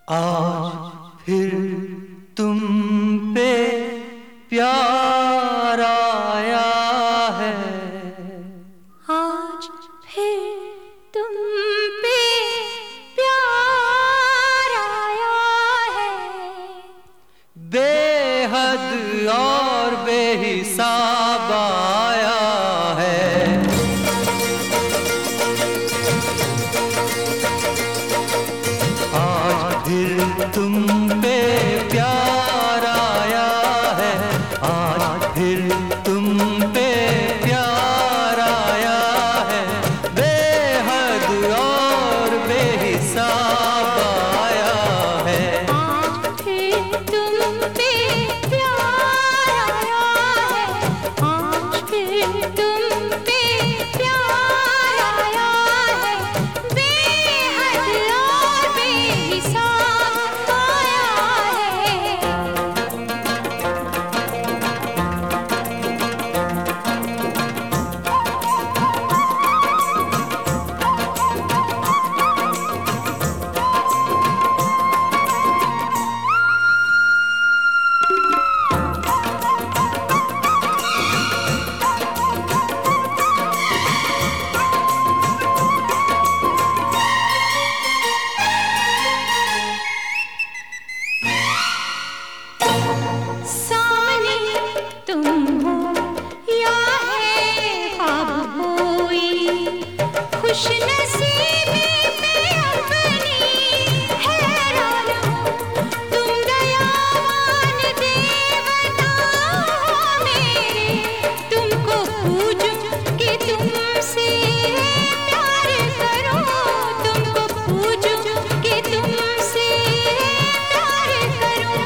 आज फिर तुम पे प्यार आया है। आज फिर तुम पे प्यार आया है। बेहद और बेहिसाब आया है। आज फिर तुम पे प्यार आया है। आज फिर तुम पे प्यार आया है। बेहद और बेहिसाब आया है। आज फिर तुम पे प्यार आया है। आज फिर तुम पे प्यार आया है। बेहद और बेहिसाब आया है। सामने तुम हो या है ख्वाब कोई, खुश नसीबी पे अपनी हैरान हूँ। तुम दयावान देवता हो मेरे, तुमको पूजूं कि तुमसे प्यार करूं। तुमको पूजूं कि तुमसे प्यार करूं।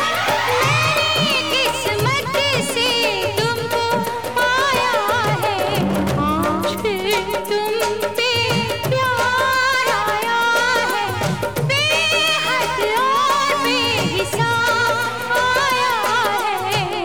किस्मत से तुमको पाया है। आज फिर तुम पे प्यार आया है। बेहद और बेहिसाब आया है।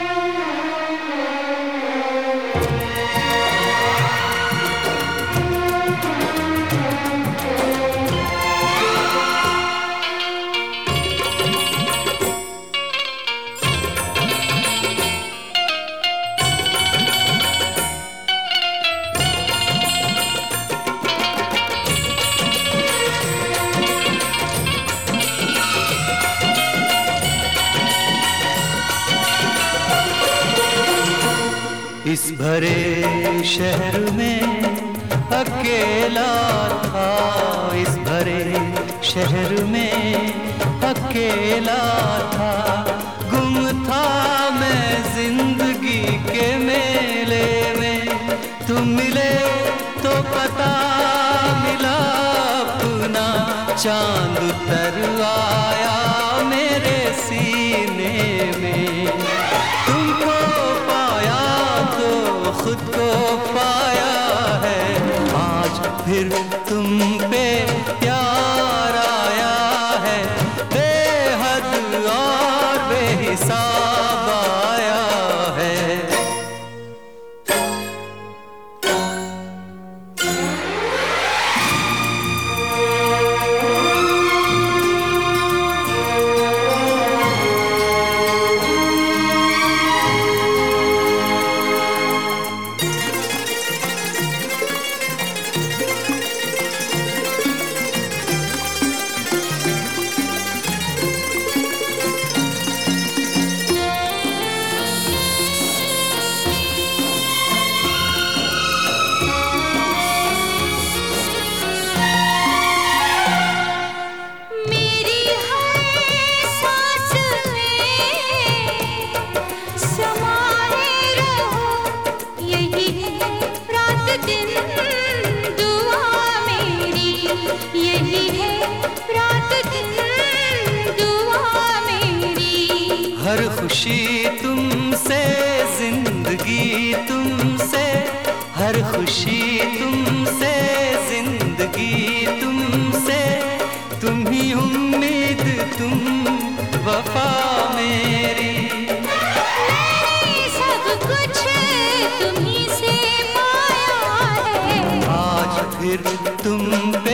इस भरे शहर में अकेला था। इस भरे शहर में अकेला था। गुम था मैं जिंदगी के मेले में। तुम मिले तो पता मिला अपना। चांद उतर आया मेरे सीने में। तुमको पाया तो खुद को पाया है। आज फिर तुम पे प्यार आया है। बेहद और बेहिसाब आया है। मेरी हर सांस में समाये रहो। यही है रात दिन दुआ मेरी। यही है रात दिन दुआ मेरी। हर खुशी तुमसे, जिंदगी तुमसे। हर खुशी तुमसे, जिंदगी तुमसे। तुम ही उम्मीद, तुम वफा मेरी। मैंने सब कुछ तुम्हीं से पाया है। आज फिर तुम